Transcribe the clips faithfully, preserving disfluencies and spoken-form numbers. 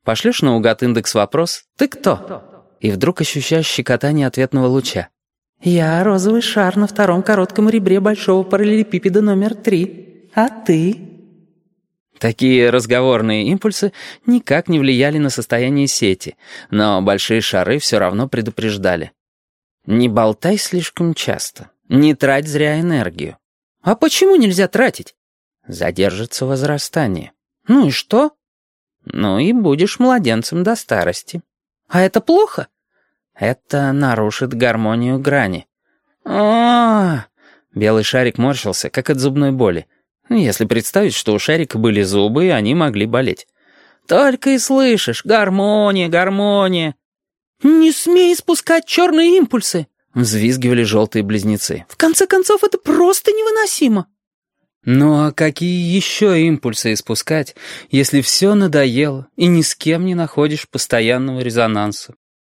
Пошлешь наугад индекс-вопрос «Ты кто?» И вдруг ощущаешь щекотание ответного луча. «Я розовый шар на втором коротком ребре большого параллелепипеда номер три. А ты?» Такие разговорные импульсы никак не влияли на состояние сети, но большие шары все равно предупреждали. Не болтай слишком часто, не трать зря энергию. «А почему нельзя тратить?» Задержится возрастание. «Ну и что?» Ну и будешь младенцем до старости. «А это плохо?» Это нарушит гармонию грани. А-а-а! Белый шарик морщился, как от зубной боли. Если представить, что у шарика были зубы, они могли болеть. «Только и слышишь, гармония, гармония!» «Не смей испускать черные импульсы!» Взвизгивали желтые близнецы. «В конце концов, это просто невыносимо!» Ну а какие еще импульсы испускать, если все надоело и ни с кем не находишь постоянного резонанса?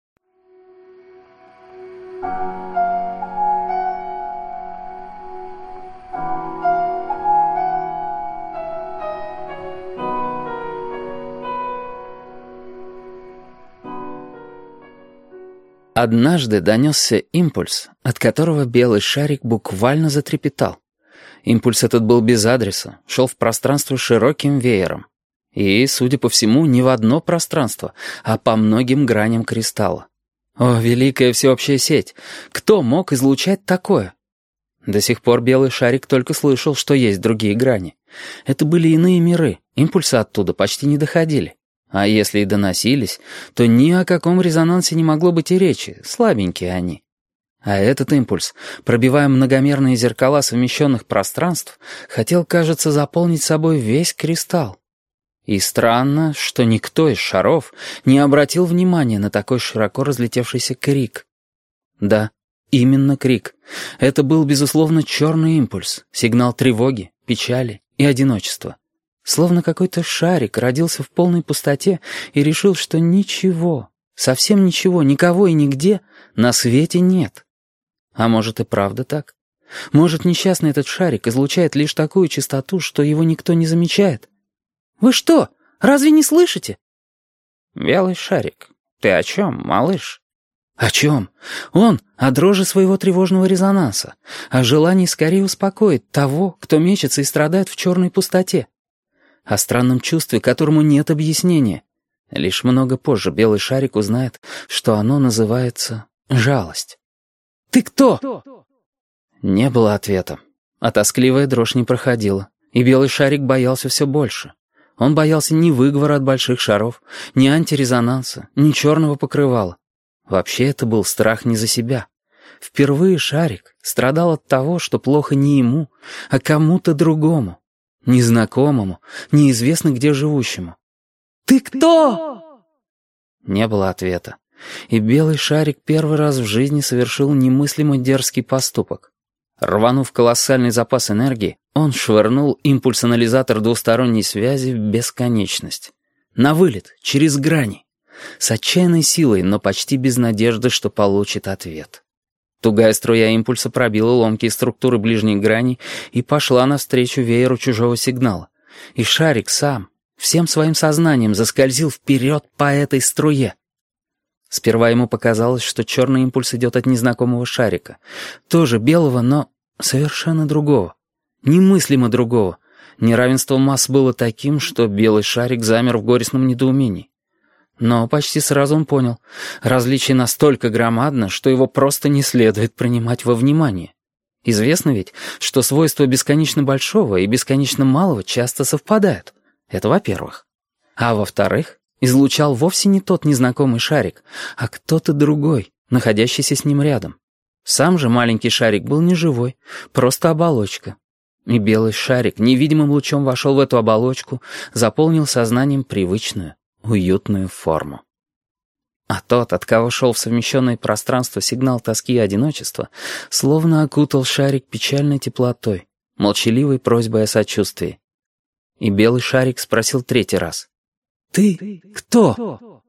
Однажды донесся импульс, от которого белый шарик буквально затрепетал. Импульс этот был без адреса, шел в пространство широким веером. И, судя по всему, не в одно пространство, а по многим граням кристалла. О, великая всеобщая сеть! Кто мог излучать такое? До сих пор белый шарик только слышал, что есть другие грани. Это были иные миры, импульсы оттуда почти не доходили. А если и доносились, то ни о каком резонансе не могло быть и речи, слабенькие они. А этот импульс, пробивая многомерные зеркала совмещенных пространств, хотел, кажется, заполнить собой весь кристалл. И странно, что никто из шаров не обратил внимания на такой широко разлетевшийся крик. Да, именно крик. Это был, безусловно, черный импульс, сигнал тревоги, печали и одиночества. Словно какой-то шарик родился в полной пустоте и решил, что ничего, совсем ничего, никого и нигде на свете нет. А может и правда так? Может, несчастный этот шарик излучает лишь такую частоту, что его никто не замечает? «Вы что, разве не слышите?» «Белый шарик, ты о чем, малыш?» «О чем? Он о дрожи своего тревожного резонанса, о желании скорее успокоить того, кто мечется и страдает в черной пустоте. О странном чувстве, которому нет объяснения. Лишь много позже белый шарик узнает, что оно называется жалость. «Ты кто?» Не было ответа, а тоскливая дрожь не проходила, и белый шарик боялся все больше. Он боялся ни выговора от больших шаров, ни антирезонанса, ни черного покрывала. Вообще это был страх не за себя. Впервые шарик страдал от того, что плохо не ему, а кому-то другому. Незнакомому, неизвестно где живущему. «Ты кто?» Не было ответа. И белый шарик первый раз в жизни совершил немыслимо дерзкий поступок. Рванув колоссальный запас энергии, он швырнул импульс-анализатор двусторонней связи в бесконечность. На вылет, через грани. С отчаянной силой, но почти без надежды, что получит ответ. Тугая струя импульса пробила ломкие структуры ближней грани и пошла навстречу вееру чужого сигнала. И шарик сам, всем своим сознанием, заскользил вперед по этой струе. Сперва ему показалось, что черный импульс идет от незнакомого шарика. Тоже белого, но совершенно другого. Немыслимо другого. Неравенство масс было таким, что белый шарик замер в горестном недоумении. Но почти сразу он понял, различие настолько громадно, что его просто не следует принимать во внимание. Известно ведь, что свойства бесконечно большого и бесконечно малого часто совпадают. Это во-первых. А во-вторых, излучал вовсе не тот незнакомый шарик, а кто-то другой, находящийся с ним рядом. Сам же маленький шарик был не живой, просто оболочка. И белый шарик невидимым лучом вошел в эту оболочку, заполнил сознанием привычную, уютную форму. А тот, от кого шел в совмещенное пространство сигнал тоски и одиночества, словно окутал шарик печальной теплотой, молчаливой просьбой о сочувствии. И белый шарик спросил третий раз: «Ты кто?»